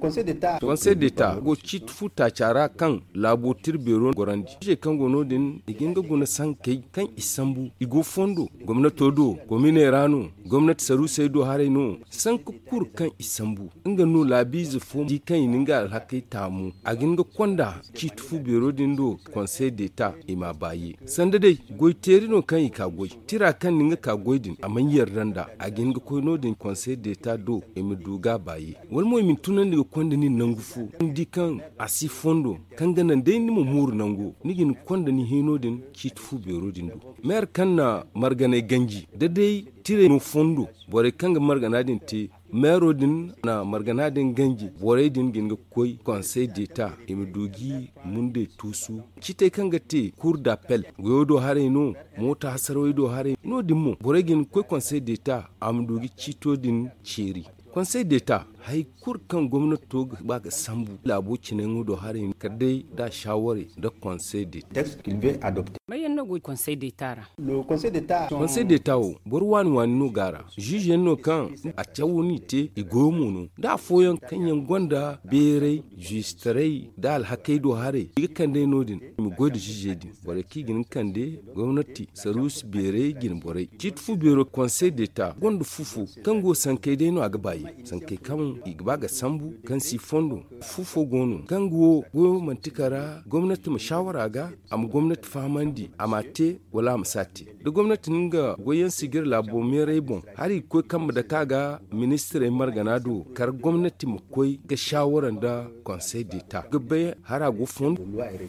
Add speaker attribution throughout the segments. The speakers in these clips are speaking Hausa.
Speaker 1: conseil d'etat go chit futa cara kan labo tirbero gorandi je kan gono din iginga gona san kai kan isambu igo fondo gwamnato do gomine rano gwamnati saru sai do hare no san kukur kan isambu inga no labizu fo di kan ninga alhakai tamu aginga konda chit fu bero din do conseil d'etat ima bayi sanda dai goiteri no kan ika goi tira kan ninga ka goidin amanyar randa aginga koino din conseil d'etat do emi duga bayi walmo min tunan daga konda ni nangufu di kan asi fondo kan ganan dai ni mumur nango nigin konda ni hino din chit fu bero din do mer kan na margane ganji da dai tire no fondo bore kanga margana din te mero din na margana din ganji bore din ginga koy conseil d'etat emi dugi munde tusu chite kanga te cour d'appel goyodo hare no mota hasaro do hare no dimmo bore gin koy conseil d'etat am dugi chito din cheri conseil d'etat hay kur kan gwamnato ba ga sambu labo cinen do harin kadai da shawari da conseil d'etat
Speaker 2: qu'il veut adopter
Speaker 3: mayan no go conseil d'etat
Speaker 2: le conseil
Speaker 1: d'etat borwan wanu gara juge no kan a tawuni te igomuno da foyan kanyan gonda bere justrei da alhakai do hare kan dai nodin mu godi juge din bore ki gin kan dai gwamnati sarus bere gin bore kitfu bero conseil d'etat gondo fufu kan go sankai dai no aga bayi sankai kan igba ga sambu kan si fondo fufo gono kan go mantikara gwamnati mashawara ga am gwamnati famandi amate wala amsati da gwamnati ninga goyen sigir labo mere bon hari ko kam da kaga ministre marganado kar gwamnati mu koi ga shawaran da conseil d'etat gbe hara go fondo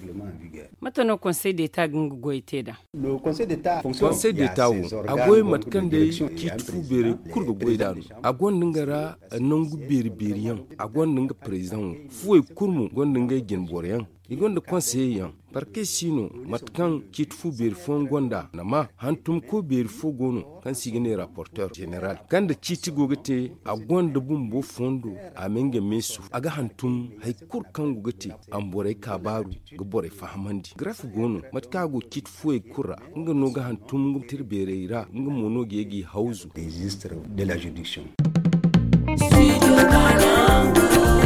Speaker 3: matano conseil d'etat gingo goite da
Speaker 2: le conseil d'etat
Speaker 1: agoy matkan de kitfu bere kurgo goidano agon ningara nangu beri agon ninga president fuwe kurmu gon ninga gen boryan igonda conseiller parke sino matkan kitfu beri fon gonda nama hantum ko beri fo gono kan sigine rapporteur général kan da kiti gogete agon da bumbo fondo amenge mesu aga hantum hay kur kan gogete ambore kabaru go bore fahamandi graf gono matka go kitfu e kura nga no ga hantum ngum tirbere ira ngum mono gegi hauzu
Speaker 2: registre de la juridiction
Speaker 4: Studio Kalangu.